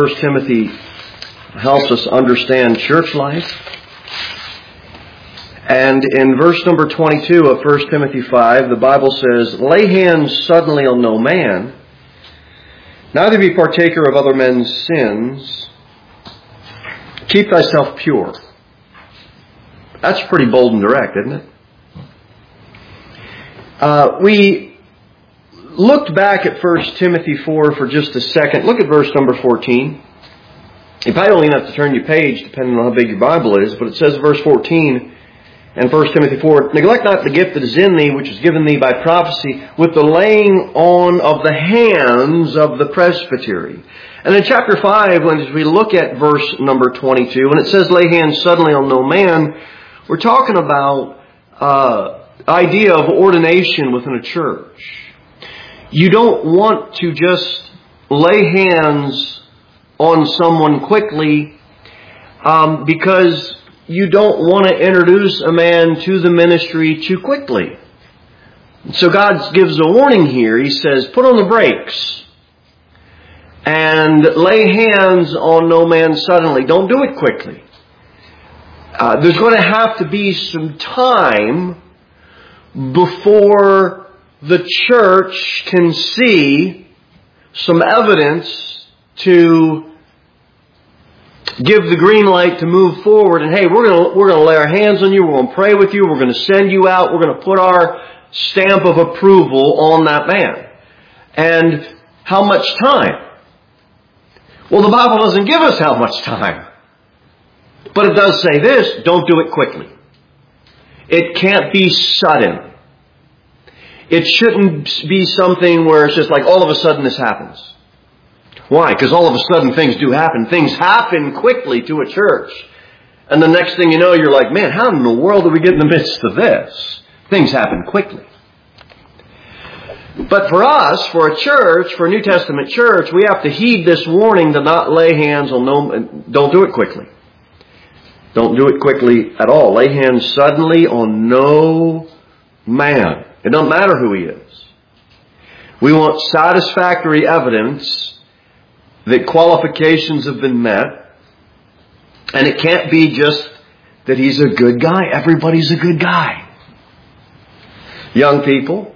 1 Timothy helps us understand church life. And in verse number 22 of 1 Timothy 5, the Bible says, "Lay hands suddenly on no man, neither be partaker of other men's sins. Keep thyself pure." That's pretty bold and direct, isn't it? We looked back at 1 Timothy 4 for just a second. Look at verse number 14. You probably don't even have to turn your page, depending on how big your Bible is, but it says verse 14 in 1 Timothy 4, "Neglect not the gift that is in thee, which is given thee by prophecy, with the laying on of the hands of the presbytery." And in chapter 5, when we look at verse number 22, when it says, "Lay hands suddenly on no man," we're talking about idea of ordination within a church. You don't want to just lay hands on someone quickly because you don't want to introduce a man to the ministry too quickly. So God gives a warning here. He says, put on the brakes and lay hands on no man suddenly. Don't do it quickly. There's going to have to be some time before the church can see some evidence to give the green light to move forward. And hey, we're going to lay our hands on you. We're going to pray with you. We're going to send you out. We're going to put our stamp of approval on that man. And how much time? Well, the Bible doesn't give us how much time. But it does say this: don't do it quickly. It can't be sudden. It shouldn't be something where it's just like all of a sudden this happens. Why? Because all of a sudden things do happen. Things happen quickly to a church. And the next thing you know, you're like, man, how in the world did we get in the midst of this? Things happen quickly. But for us, for a church, for a New Testament church, we have to heed this warning to not lay hands on don't do it quickly. Don't do it quickly at all. Lay hands suddenly on no man. It doesn't matter who he is. We want satisfactory evidence that qualifications have been met. And it can't be just that he's a good guy. Everybody's a good guy. Young people,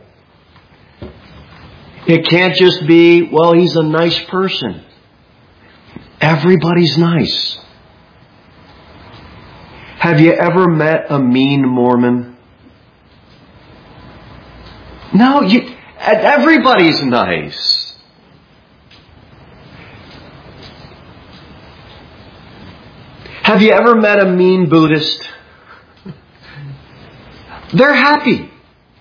it can't just be, well, he's a nice person. Everybody's nice. Have you ever met a mean Mormon? No, everybody's nice. Have you ever met a mean Buddhist? They're happy.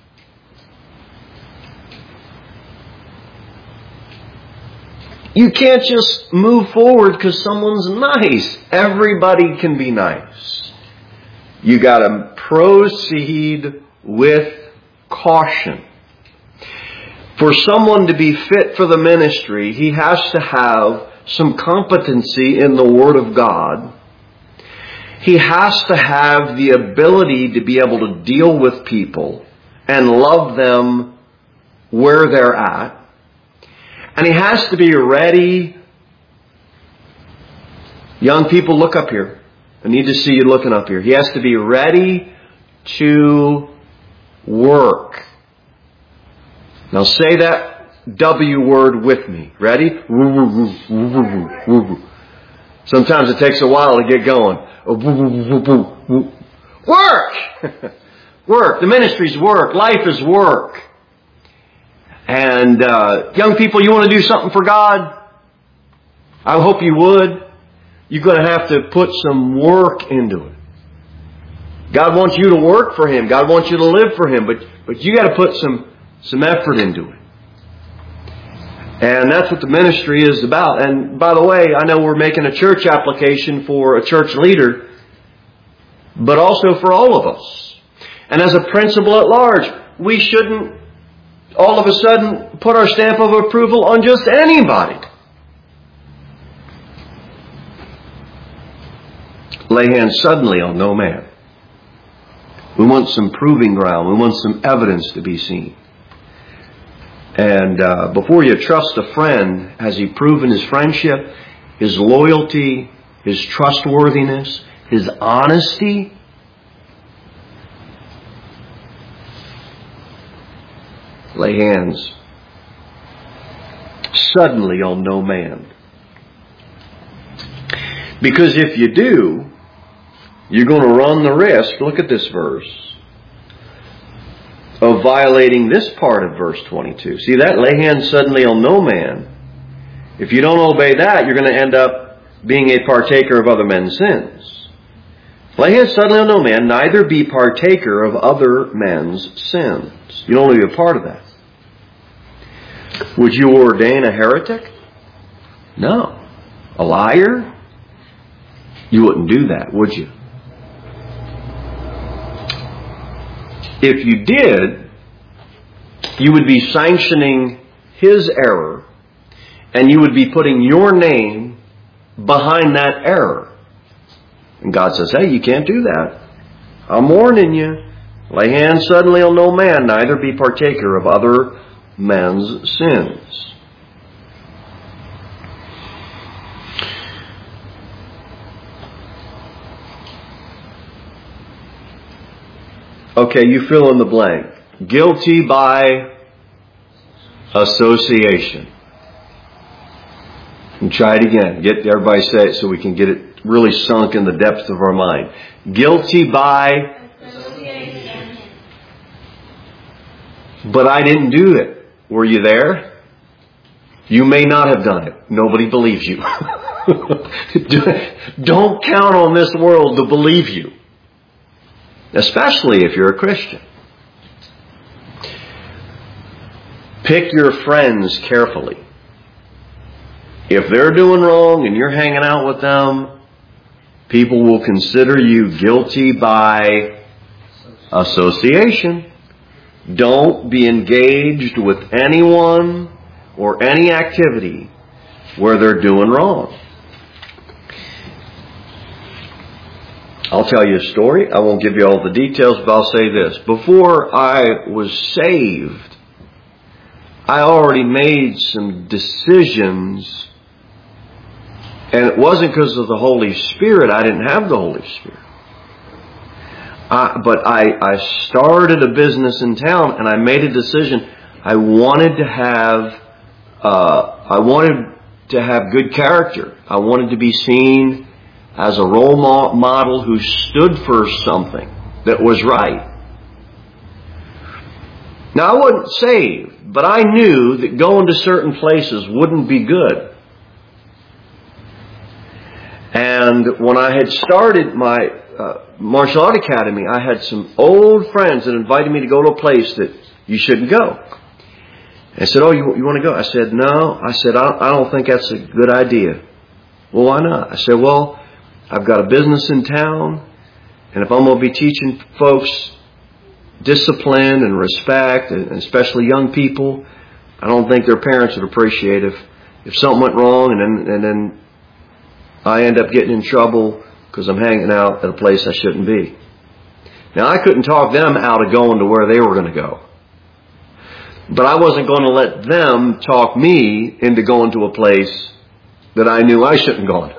You can't just move forward because someone's nice. Everybody can be nice. You got to proceed with caution. For someone to be fit for the ministry, he has to have some competency in the Word of God. He has to have the ability to be able to deal with people and love them where they're at. And he has to be ready. Young people, look up here. I need to see you looking up here. He has to be ready to work. Now say that W word with me. Ready? Sometimes it takes a while to get going. Work! Work. The ministry's work. Life is work. And young people, you want to do something for God? I hope you would. You're going to have to put some work into it. God wants you to work for Him. God wants you to live for Him. But you got to put some effort into it. And that's what the ministry is about. And by the way, I know we're making a church application for a church leader, but also for all of us. And as a principle at large, we shouldn't all of a sudden put our stamp of approval on just anybody. Lay hands suddenly on no man. We want some proving ground. We want some evidence to be seen. And before you trust a friend, has he proven his friendship? his loyalty, his trustworthiness, his honesty. Lay hands suddenly on no man. Because if you do, you're going to run the risk, look at this verse, of violating this part of verse 22. See that? Lay hands suddenly on no man. If you don't obey that, you're going to end up being a partaker of other men's sins. Lay hands suddenly on no man, neither be partaker of other men's sins. You don't want to be a part of that. Would you ordain a heretic? No. A liar? You wouldn't do that, would you? If you did, you would be sanctioning his error, and you would be putting your name behind that error. And God says, hey, you can't do that. I'm warning you. Lay hands suddenly on no man, neither be partaker of other men's sins. Okay, you fill in the blank. Guilty by association. And try it again. Get everybody say it so we can get it really sunk in the depths of our mind. Guilty by association. But I didn't do it. Were you there? You may not have done it. Nobody believes you. Don't count on this world to believe you. Especially if you're a Christian. Pick your friends carefully. If they're doing wrong and you're hanging out with them, people will consider you guilty by association. Don't be engaged with anyone or any activity where they're doing wrong. I'll tell you a story. I won't give you all the details, but I'll say this. Before I was saved, I already made some decisions. And it wasn't because of the Holy Spirit. I didn't have the Holy Spirit. But I started a business in town, and I made a decision. I wanted to have good character. I wanted to be seen as a role model who stood for something that was right. Now, I wasn't saved, but I knew that going to certain places wouldn't be good. And when I had started my martial art academy, I had some old friends that invited me to go to a place that you shouldn't go. I said, oh, you want to go? I said, no. I said, I don't think that's a good idea. Well, why not? I said, well, I've got a business in town, and if I'm going to be teaching folks discipline and respect, and especially young people, I don't think their parents would appreciate if something went wrong and then I end up getting in trouble because I'm hanging out at a place I shouldn't be. Now, I couldn't talk them out of going to where they were going to go. But I wasn't going to let them talk me into going to a place that I knew I shouldn't go.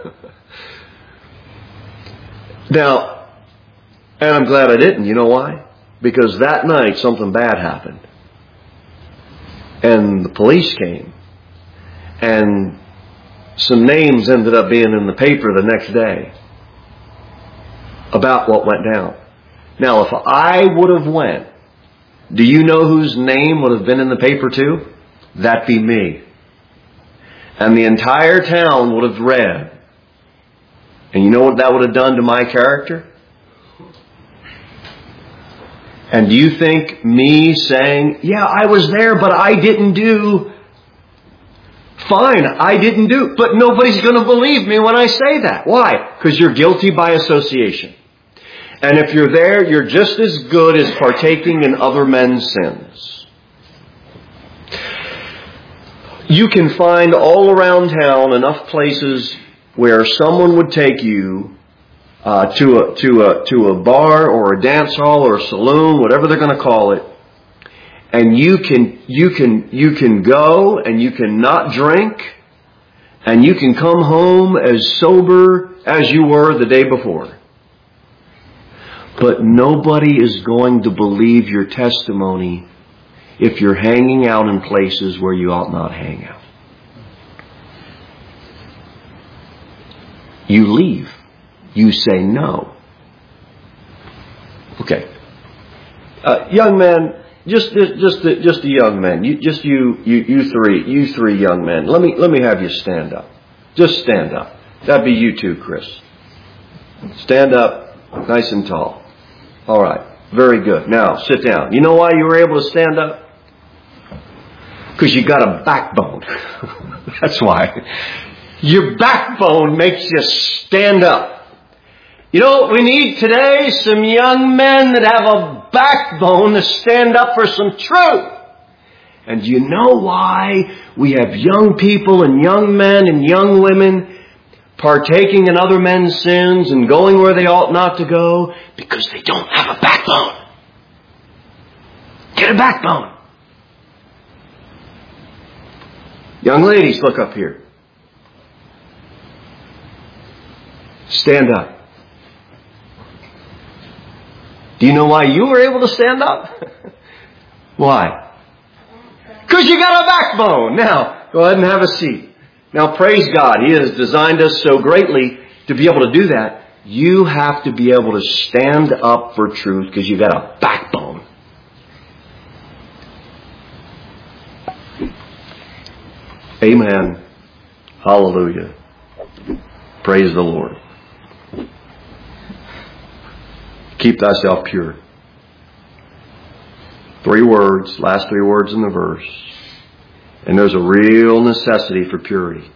Now, and I'm glad I didn't. You know why? Because that night something bad happened. And the police came. And some names ended up being in the paper the next day about what went down. Now, if I would have went, do you know whose name would have been in the paper too? That'd be me. And the entire town would have read. And you know what that would have done to my character? And do you think me saying, yeah, I was there, but I didn't do... Fine, I didn't do... But nobody's going to believe me when I say that. Why? Because you're guilty by association. And if you're there, you're just as good as partaking in other men's sins. You can find all around town enough places where someone would take you to a bar or a dance hall or a saloon, whatever they're going to call it, and you can go and you can not drink And you can come home as sober as you were the day before. But nobody is going to believe your testimony if you're hanging out in places where you ought not hang out. You leave. You say no. Okay. Young man, just a young man. You three young men. Let me have you stand up. Just stand up. That'd be you too, Chris. Stand up, nice and tall. All right. Very good. Now sit down. You know why you were able to stand up? Because you got a backbone. That's why. Your backbone makes you stand up. You know what we need today? Some young men that have a backbone to stand up for some truth. And do you know why we have young people and young men and young women partaking in other men's sins and going where they ought not to go? Because they don't have a backbone. Get a backbone. Young ladies, look up here. Stand up. Do you know why you were able to stand up? Why? Because you got a backbone. Now, go ahead and have a seat. Now, praise God. He has designed us so greatly to be able to do that. You have to be able to stand up for truth because you got a backbone. Amen. Hallelujah. Praise the Lord. Keep thyself pure. 3 words, last 3 words in the verse. And there's a real necessity for purity.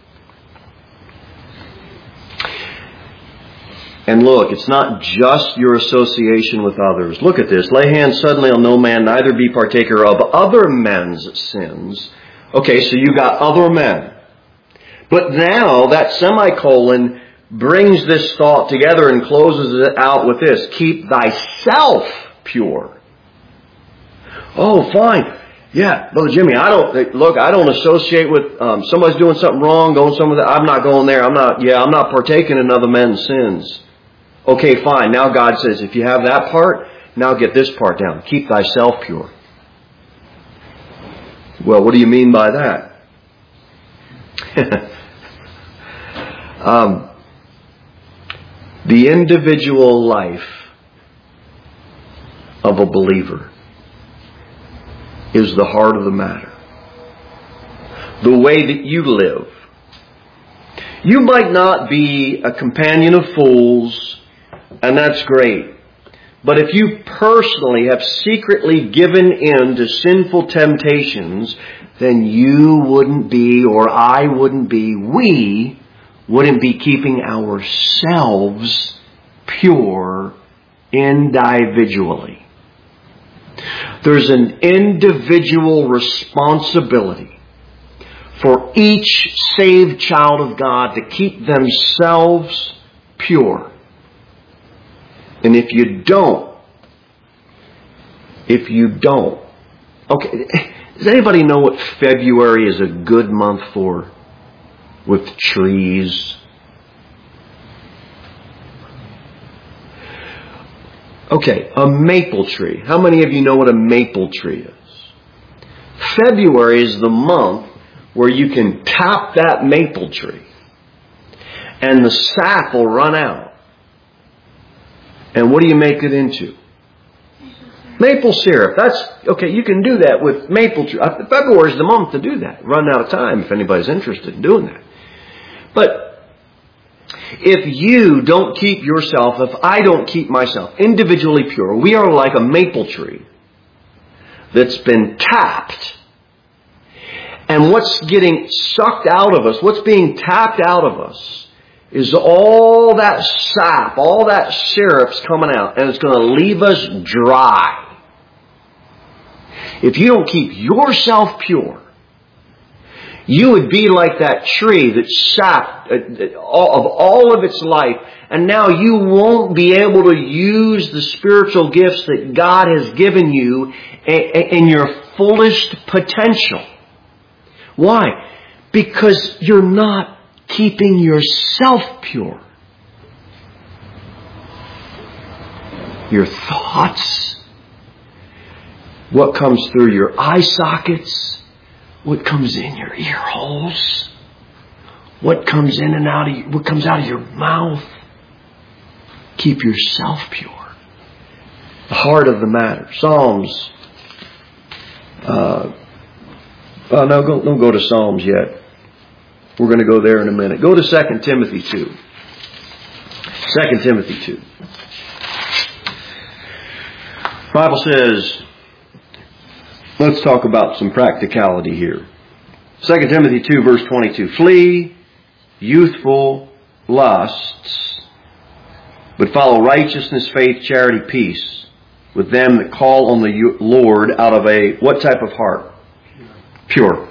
And look, it's not just your association with others. Look at this. Lay hands suddenly on no man, neither be partaker of other men's sins. Okay, so you got other men. But now that semicolon brings this thought together and closes it out with this. Keep thyself pure. Oh, fine. Yeah, Brother Jimmy, I don't associate with, somebody's doing something wrong, going somewhere that I'm not going there. I'm not partaking in other men's sins. Okay, fine. Now God says, if you have that part, now get this part down. Keep thyself pure. Well, what do you mean by that? The individual life of a believer is the heart of the matter. The way that you live. You might not be a companion of fools, and that's great. But if you personally have secretly given in to sinful temptations, then you wouldn't be, or I wouldn't be, we wouldn't be keeping ourselves pure individually. There's an individual responsibility for each saved child of God to keep themselves pure. And if you don't, okay, does anybody know what February is a good month for? With trees. Okay, a maple tree. How many of you know what a maple tree is? February is the month where you can tap that maple tree and the sap will run out. And what do you make it into? Maple syrup. Okay, you can do that with maple tree. February is the month to do that. Run out of time if anybody's interested in doing that. But if you don't keep yourself, if I don't keep myself individually pure, we are like a maple tree that's been tapped. And what's getting sucked out of us, what's being tapped out of us, is all that sap, all that syrup's coming out, and it's going to leave us dry. If you don't keep yourself pure, you would be like that tree that's sapped of all of its life, and now you won't be able to use the spiritual gifts that God has given you in your fullest potential. Why? Because you're not keeping yourself pure. Your thoughts, what comes through your eye sockets, what comes in your ear holes, what comes in and out of, what comes out of your mouth. Keep yourself pure. The heart of the matter. Psalms. Don't go to Psalms yet. We're going to go there in a minute. Go to 2 Timothy 2. 2 Timothy 2. The Bible says, let's talk about some practicality here. 2 Timothy 2 verse 22. Flee youthful lusts, but follow righteousness, faith, charity, peace with them that call on the Lord out of a what type of heart? Pure.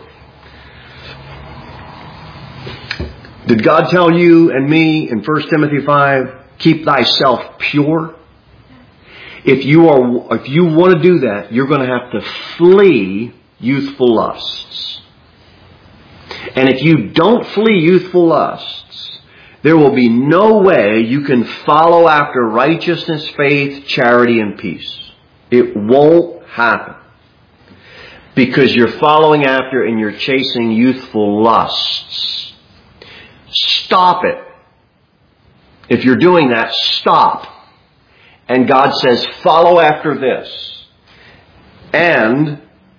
Did God tell you and me in 1 Timothy 5, keep thyself pure? If you want to do that, you're going to have to flee youthful lusts. And if you don't flee youthful lusts, there will be no way you can follow after righteousness, faith, charity, and peace. It won't happen. Because you're following after and you're chasing youthful lusts. Stop it. If you're doing that, stop. And God says, follow after this. And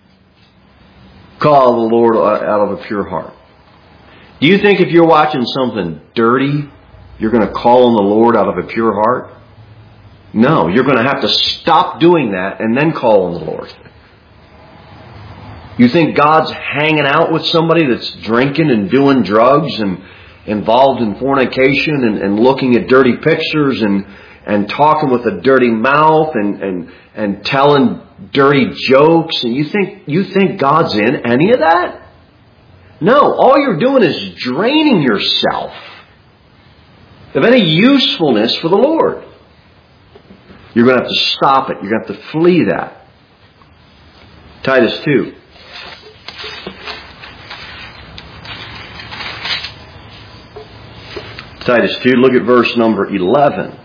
call the Lord out of a pure heart. Do you think if you're watching something dirty, you're going to call on the Lord out of a pure heart? No, you're going to have to stop doing that and then call on the Lord. You think God's hanging out with somebody that's drinking and doing drugs and involved in fornication and looking at dirty pictures and talking with a dirty mouth and telling dirty jokes? And you think God's in any of that? No, all you're doing is draining yourself of any usefulness for the Lord. You're going to have to stop it. You're going to have to flee that. Titus 2. Titus 2, look at verse number 11.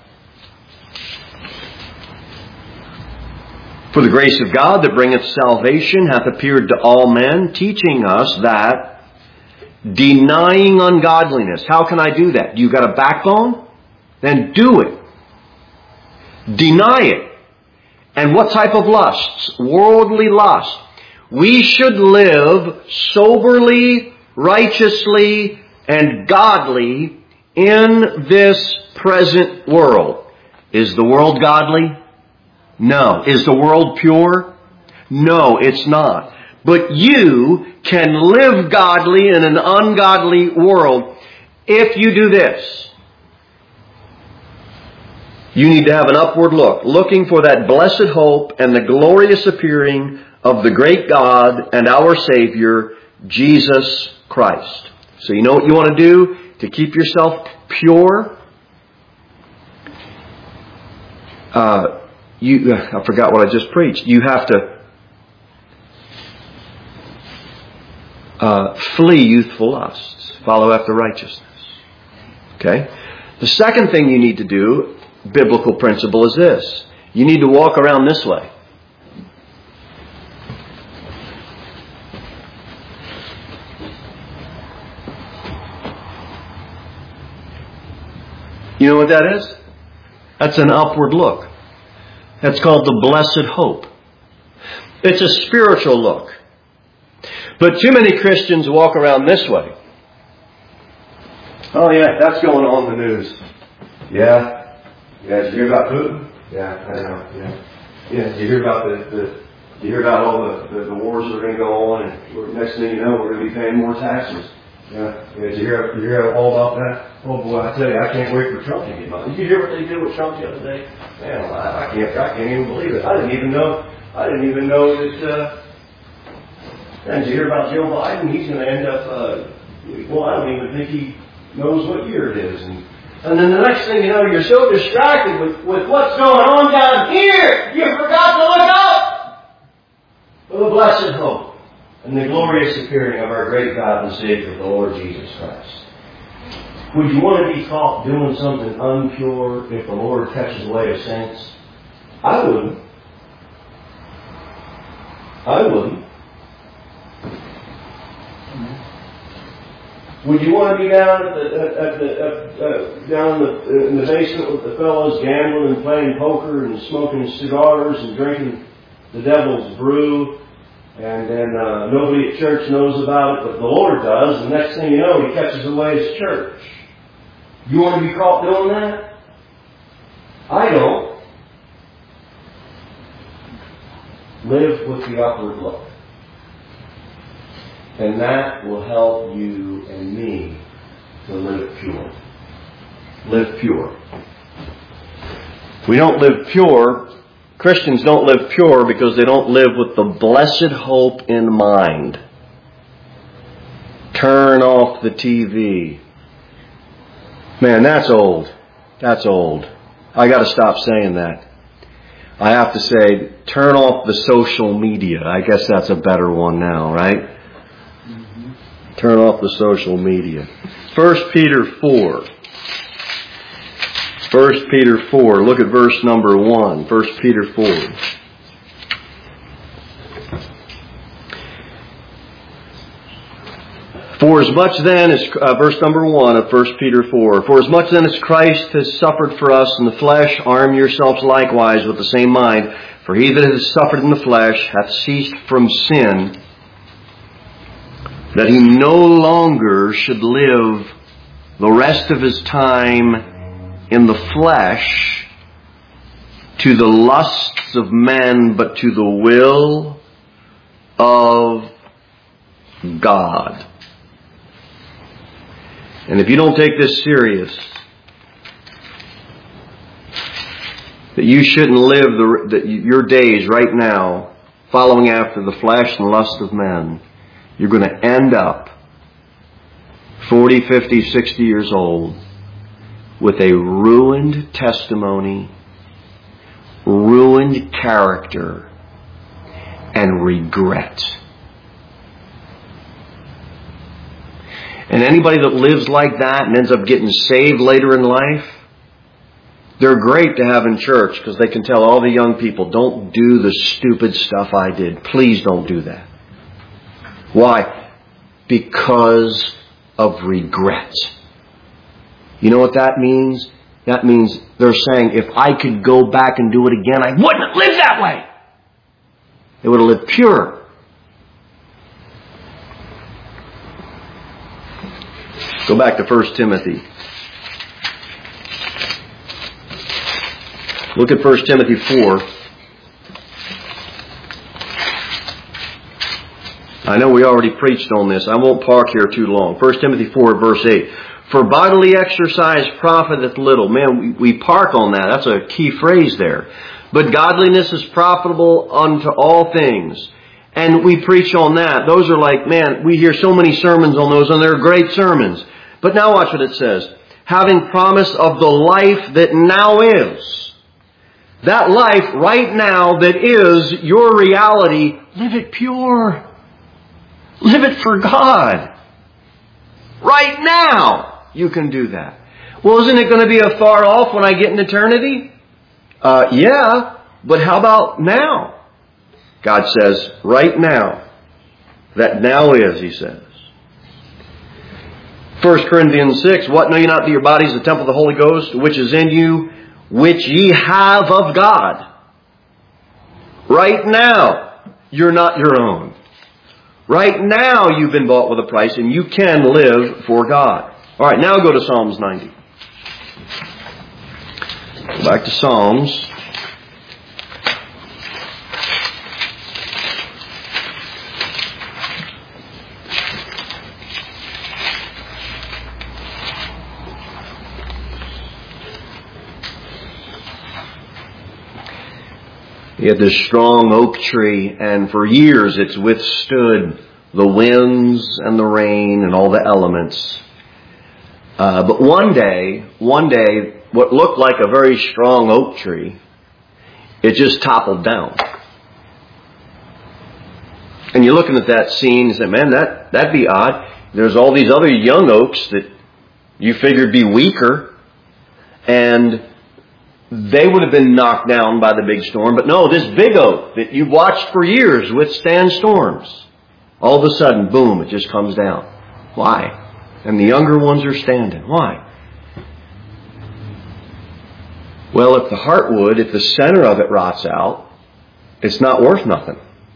For the grace of God that bringeth salvation hath appeared to all men, teaching us that denying ungodliness. How can I do that? You got a backbone? Then do it. Deny it. And what type of lusts? Worldly lust. We should live soberly, righteously, and godly in this present world. Is the world godly? No. Is the world pure? No, it's not. But you can live godly in an ungodly world if you do this. You need to have an upward look, looking for that blessed hope and the glorious appearing of the great God and our Savior, Jesus Christ. So you know what you want to do to keep yourself pure? I forgot what I just preached. You have to flee youthful lusts. Follow after righteousness. Okay? The second thing you need to do, biblical principle, is this. You need to walk around this way. You know what that is? That's an upward look. That's called the blessed hope. It's a spiritual look. But too many Christians walk around this way. Oh yeah, that's going on in the news. Yeah. Yeah, did you hear about Putin? Yeah, I know. Yeah. Yeah, did you hear about did you hear about all the wars that are going to go on, and next thing you know, we're going to be paying more taxes. Yeah. Did you hear all about that? Oh boy, I tell you, I can't wait for Trump to get money. Did you hear what they did with Trump the other day? Man, I can't even believe it. I didn't even know that. And did you hear about Joe Biden? He's going to end up. I don't even think he knows what year it is. And then the next thing you know, you're so distracted with what's going on down here, you forgot to look up for the blessed hope and the glorious appearing of our great God and Savior, the Lord Jesus Christ. Would you want to be caught doing something unpure if the Lord catches away a saints? I wouldn't. I wouldn't. Would you want to be down in the basement with the fellows gambling and playing poker and smoking cigars and drinking the devil's brew, and then nobody at church knows about it, but the Lord does, and next thing you know, He catches away His church? You want to be caught doing that? I don't. Live with the upward look. And that will help you and me to live pure. Live pure. We don't live pure. Christians don't live pure because they don't live with the blessed hope in mind. Turn off the TV. Man, that's old. That's old. I got to stop saying that. I have to say, turn off the social media. I guess that's a better one now, right? Turn off the social media. 1 Peter 4. 1 Peter 4. Look at verse number 1. 1 Peter 4. For as much then as, verse number 1 of 1 Peter 4, for as much then as Christ has suffered for us in the flesh, arm yourselves likewise with the same mind. For he that has suffered in the flesh hath ceased from sin, that he no longer should live the rest of his time in the flesh to the lusts of men, but to the will of God. And if you don't take this serious, that you shouldn't live your days right now following after the flesh and lust of men, you're going to end up 40, 50, 60 years old with a ruined testimony, ruined character, and regret. And anybody that lives like that and ends up getting saved later in life, they're great to have in church because they can tell all the young people, don't do the stupid stuff I did. Please don't do that. Why? Because of regret. You know what that means? That means they're saying, if I could go back and do it again, I wouldn't have lived that way. They would have lived pure. Go back to 1 Timothy. Look at 1 Timothy 4. I know we already preached on this. I won't park here too long. 1 Timothy 4, verse 8. For bodily exercise profiteth little. Man, we park on that. That's a key phrase there. But godliness is profitable unto all things. And we preach on that. Those are like, man, we hear so many sermons on those, and they're great sermons. But now watch what it says. Having promise of the life that now is. That life right now that is your reality, live it pure. Live it for God. Right now, you can do that. Well, isn't it going to be afar off when I get in eternity? Yeah, but how about now? God says, right now. That now is, He says. 1 Corinthians 6, what know ye not that your body is the temple of the Holy Ghost, which is in you, which ye have of God? Right now, you're not your own. Right now you've been bought with a price and you can live for God. Alright, now go to Psalms 90. Go back to Psalms. You have this strong oak tree, and for years it's withstood the winds and the rain and all the elements. But one day, what looked like a very strong oak tree, it just toppled down. And you're looking at that scene and say, man, that'd be odd. There's all these other young oaks that You figured be weaker, and they would have been knocked down by the big storm. But no, this big oak that you've watched for years withstand storms, all of a sudden, boom, it just comes down. Why? And the younger ones are standing. Why? Well, if the heartwood, if the center of it rots out, it's not worth nothing.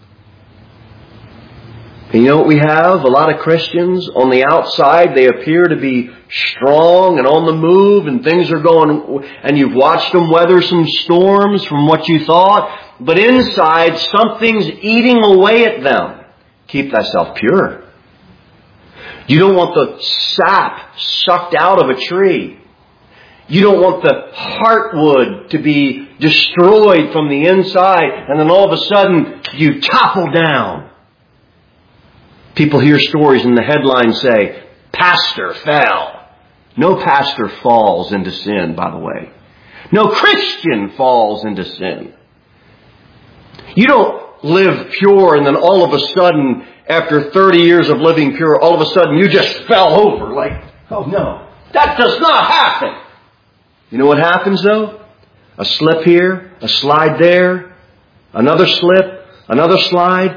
And you know what we have? A lot of Christians on the outside, they appear to be strong and on the move, and things are going, and you've watched them weather some storms from what you thought, but inside something's eating away at them. Keep thyself pure. You don't want the sap sucked out of a tree. You don't want the heartwood to be destroyed from the inside, and then all of a sudden you topple down. People hear stories and the headlines say, pastor fell. No pastor falls into sin, by the way. No Christian falls into sin. You don't live pure and then all of a sudden, after 30 years of living pure, all of a sudden you just fell over. Like, oh no, that does not happen. You know what happens though? A slip here, a slide there, another slip, another slide.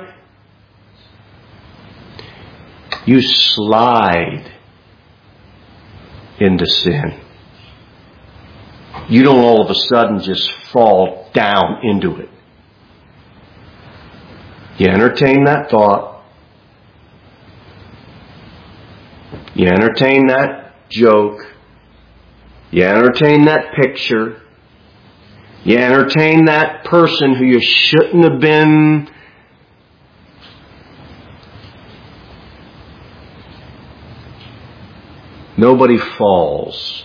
You slide into sin. You don't all of a sudden just fall down into it. You entertain that thought. You entertain that joke. You entertain that picture. You entertain that person who you shouldn't have been. Nobody falls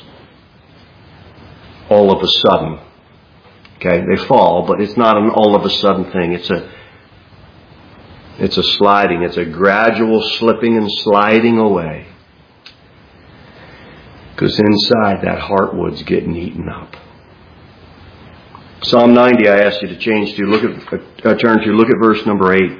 all of a sudden. Okay, they fall, but it's not an all of a sudden thing. It's a sliding. It's a gradual slipping and sliding away. Because inside that heartwood's getting eaten up. Psalm 90, I asked you to change to. Turn to. Look at verse number 8.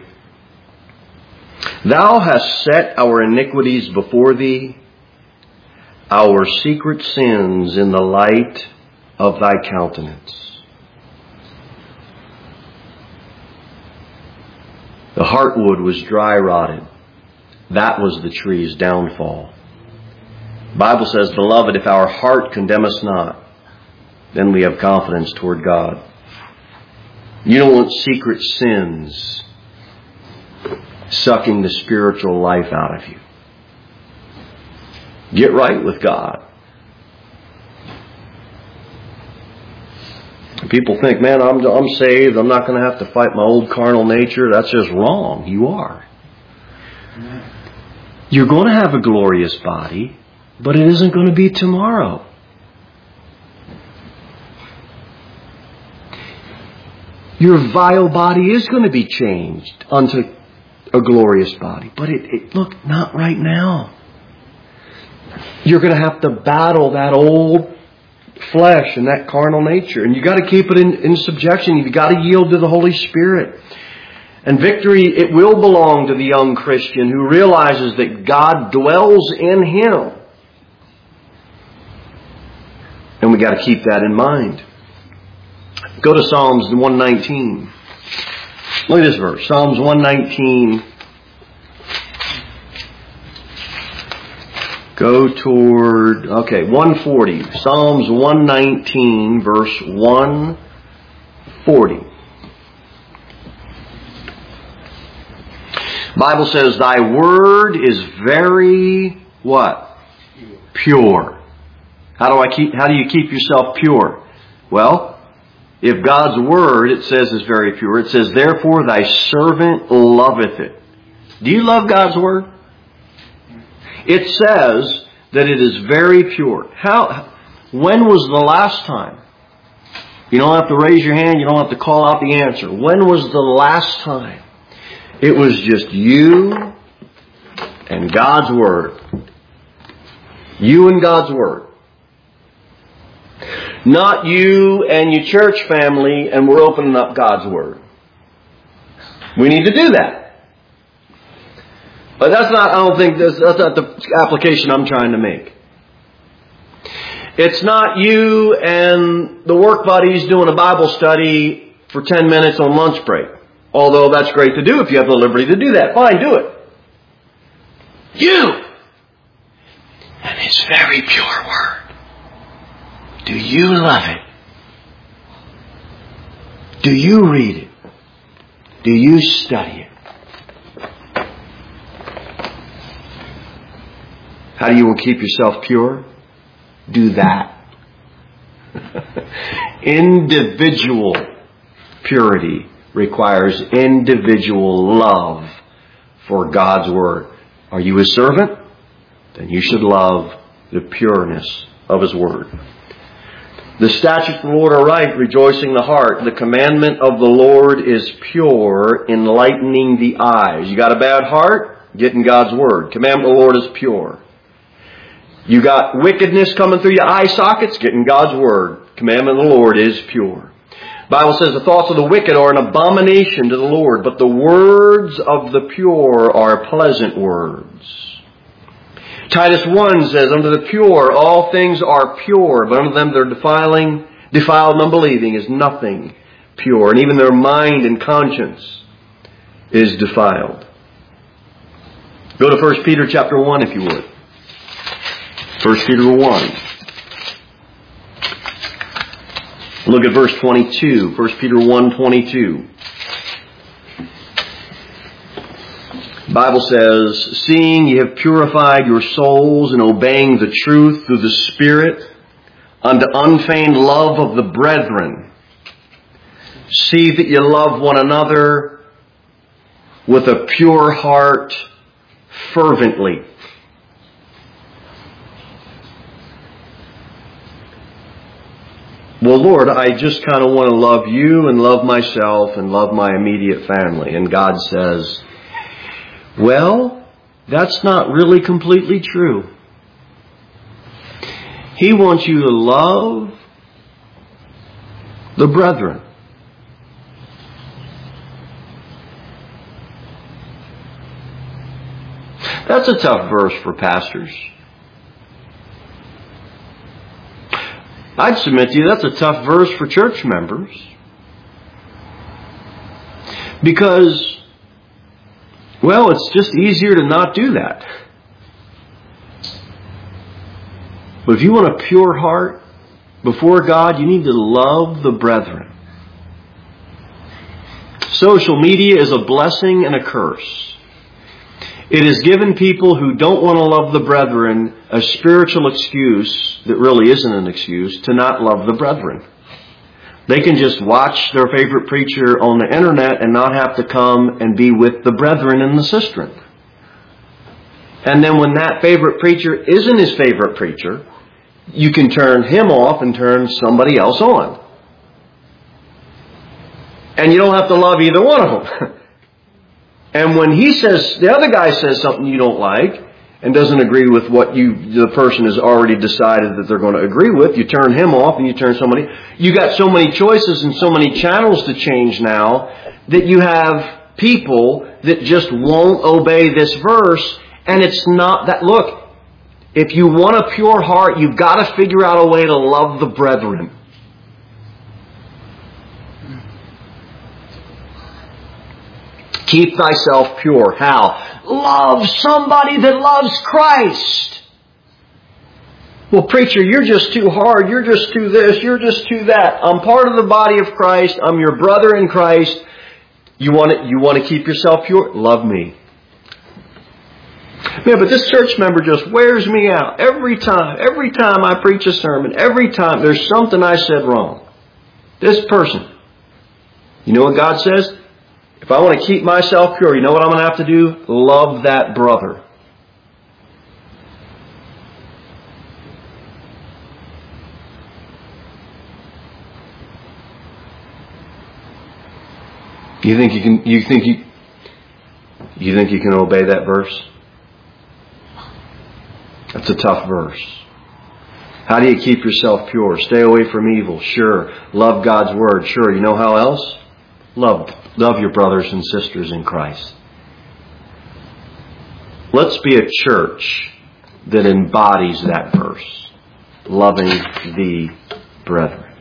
Thou hast set our iniquities before thee, our secret sins in the light of thy countenance. The heartwood was dry rotted. That was the tree's downfall. The Bible says, beloved, if our heart condemn us not, then we have confidence toward God. You don't want secret sins sucking the spiritual life out of you. Get right with God. People think, man, I'm saved. I'm not going to have to fight my old carnal nature. That's just wrong. You are. You're going to have a glorious body, but it isn't going to be tomorrow. Your vile body is going to be changed unto a glorious body. But look, not right now. You're going to have to battle that old flesh and that carnal nature. And you got to keep it in subjection. You've got to yield to the Holy Spirit. And victory, it will belong to the young Christian who realizes that God dwells in him. And we got to keep that in mind. Go to Psalms 119. Look at this verse. Psalms 119. Go toward, 140. Psalms 119, verse 140. Bible says, thy word is very, what? Pure. How do you keep yourself pure? Well, if God's word, it says, is very pure, it says, therefore thy servant loveth it. Do you love God's word? It says that it is very pure. When was the last time? You don't have to raise your hand. You don't have to call out the answer. When was the last time? It was just you and God's word. You and God's word. Not you and your church family and we're opening up God's word. We need to do that. But that's not the application I'm trying to make. It's not you and the work buddies doing a Bible study for 10 minutes on lunch break. Although that's great to do if you have the liberty to do that. Fine, do it. You! And His very pure Word. Do you love it? Do you read it? Do you study it? How do you keep yourself pure? Do that. Individual purity requires individual love for God's Word. Are you His servant? Then you should love the pureness of His Word. The statutes of the Lord are right, rejoicing the heart. The commandment of the Lord is pure, enlightening the eyes. You got a bad heart? Get in God's Word. Commandment of the Lord is pure. You got wickedness coming through your eye sockets? Get in God's Word. Commandment of the Lord is pure. The Bible says the thoughts of the wicked are an abomination to the Lord, but the words of the pure are pleasant words. Titus 1 says, unto the pure all things are pure, but unto them that are defiled and unbelieving is nothing pure, and even their mind and conscience is defiled. Go to 1 Peter chapter 1 if you would. 1 Peter 1. Look at verse 22. 1 Peter 1:22. The Bible says, seeing ye have purified your souls in obeying the truth through the Spirit unto unfeigned love of the brethren, see that ye love one another with a pure heart fervently. Well, Lord, I just kind of want to love you and love myself and love my immediate family. And God says, well, that's not really completely true. He wants you to love the brethren. That's a tough verse for pastors. I'd submit to you that's a tough verse for church members. Because, well, it's just easier to not do that. But if you want a pure heart before God, you need to love the brethren. Social media is a blessing and a curse. It has given people who don't want to love the brethren a spiritual excuse that really isn't an excuse to not love the brethren. They can just watch their favorite preacher on the internet and not have to come and be with the brethren in the cistern. And then when that favorite preacher isn't his favorite preacher, you can turn him off and turn somebody else on. And you don't have to love either one of them. And when the other guy says something you don't like and doesn't agree with what the person has already decided that they're going to agree with, you turn him off and you turn somebody. You got so many choices and so many channels to change now that you have people that just won't obey this verse. And it's not that, look, if you want a pure heart, you've got to figure out a way to love the brethren. Keep thyself pure. How? Love somebody that loves Christ. Well, preacher, you're just too hard. You're just too this. You're just too that. I'm part of the body of Christ. I'm your brother in Christ. You want to keep yourself pure? Love me. Yeah, but this church member just wears me out every time. Every time I preach a sermon, every time there's something I said wrong. This person. You know what God says? If I want to keep myself pure, you know what I'm going to have to do? Love that brother. You think you can obey that verse? That's a tough verse. How do you keep yourself pure? Stay away from evil. Sure. Love God's Word. Sure. You know how else? Love your brothers and sisters in Christ. Let's be a church that embodies that verse. loving the brethren.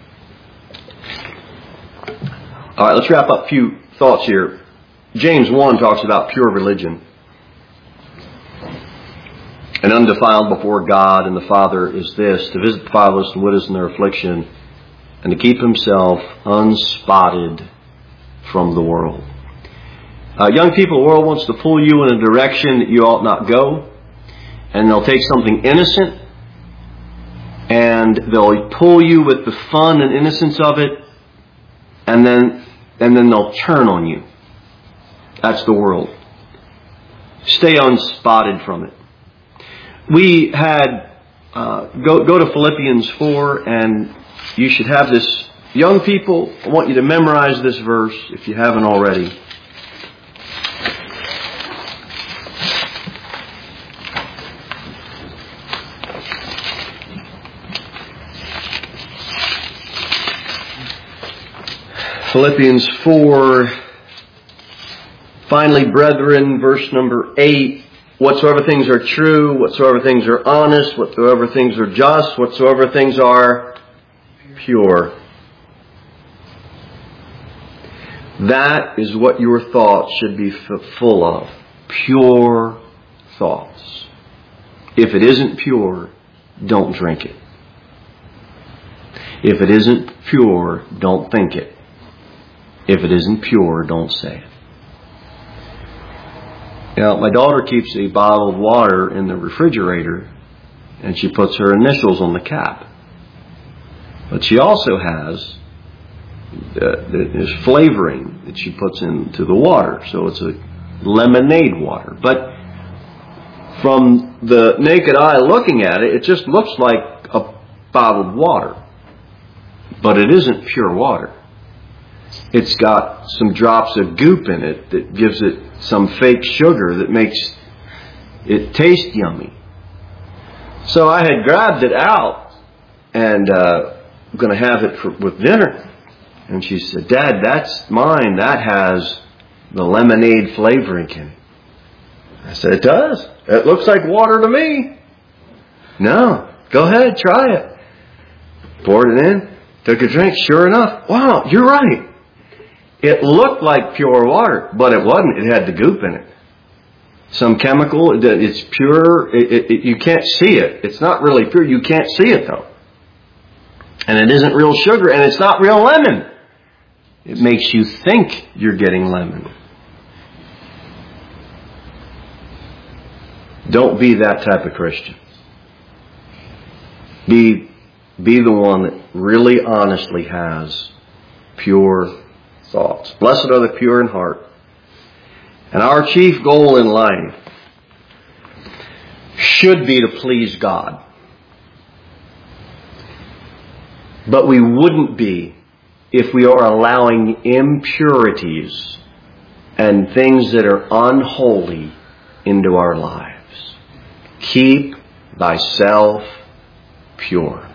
All right, let's wrap up a few thoughts here. James 1 talks about pure religion. And undefiled before God and the Father is this, to visit the fatherless and widows in their affliction, and to keep himself unspotted from the world. Young people, the world wants to pull you in a direction that you ought not go. And they'll take something innocent and they'll pull you with the fun and innocence of it, and then they'll turn on you. That's the world. Stay unspotted from it. We had go to Philippians 4, and you should have this. Young people, I want you to memorize this verse if you haven't already. Philippians 4, finally, brethren, verse number 8, whatsoever things are true, whatsoever things are honest, whatsoever things are just, whatsoever things are pure. That is what your thoughts should be full of. Pure thoughts. If it isn't pure, don't drink it. If it isn't pure, don't think it. If it isn't pure, don't say it. My daughter keeps a bottle of water in the refrigerator, and she puts her initials on the cap. But she also has this flavoring that she puts into the water. So it's a lemonade water. But from the naked eye looking at it, it just looks like a bottled water. But it isn't pure water. It's got some drops of goop in it that gives it some fake sugar that makes it taste yummy. So I had grabbed it out and I'm going to have it with dinner. And she said, Dad, that's mine. That has the lemonade flavoring in it. I said, it does. It looks like water to me. No, go ahead, try it. Poured it in, took a drink. Sure enough, wow, you're right. It looked like pure water, but it wasn't. It had the goop in it. Some chemical. It's pure. You can't see it. It's not really pure. You can't see it, though. And it isn't real sugar, and it's not real lemon. It makes you think you're getting lemon. Don't be that type of Christian. Be the one that really honestly has pure thoughts. Blessed are the pure in heart. And our chief goal in life should be to please God. But we wouldn't be if we are allowing impurities and things that are unholy into our lives. Keep thyself pure.